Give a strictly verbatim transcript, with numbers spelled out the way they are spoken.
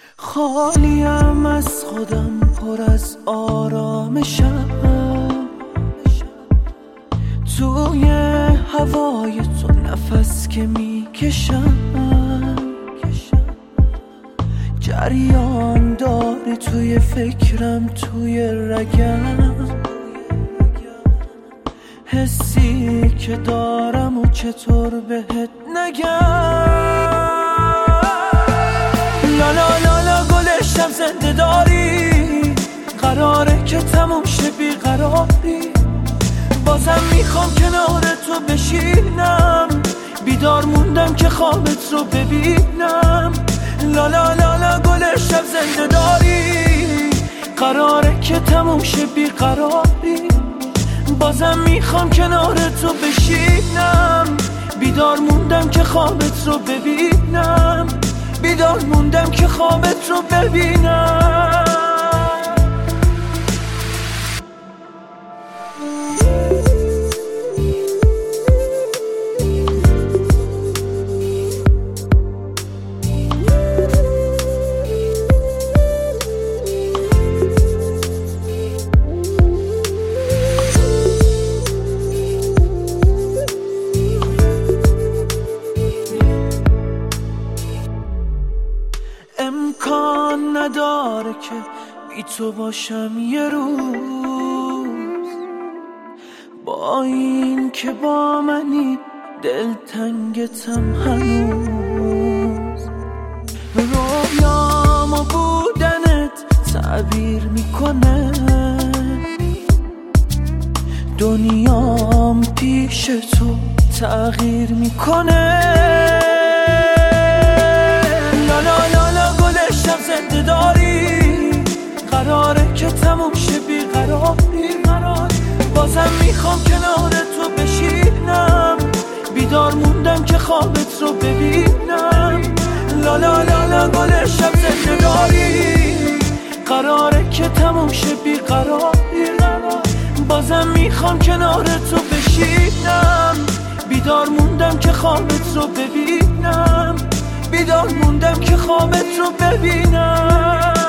خالیم از خودم، پر از آرامشم، توی هوای تو نفس که میکشم، جریان داری توی فکرم، توی رگم، حسی که دارم و چطور بهت نگم. لالا لالا گلشم زنده داری، قراره که تموم شه بیقراری، بازم میخوام کنار تو بشینم، بیدار موندم که خوابت رو ببینم. لالا لالا گلشم زنده داری، قراره که تموم شه بیقراری، بازم میخوام کنار تو بشینم، بیدار موندم که خوابت رو ببینم، بیدار موندم که خوابت رو ببینم. امکان نداره که بی تو باشم یه روز، با این که با منی دلتنگتم هنوز، رویام و بودنت تعبیر میکنه، دنیام پیش تو تغییر میکنه. زنده داری، قراره که تموم شه بیقراری، بازم میخوام کنار تو بشینم، بیدار موندم که خوابت رو ببینم. لالا لالا گلشم زنده داری، قراره که تموم شه بیقراری، بازم میخوام کنار تو بشینم، بیدار موندم که خوابت رو ببینم، بیدار موندم که خوابت رو ببینم.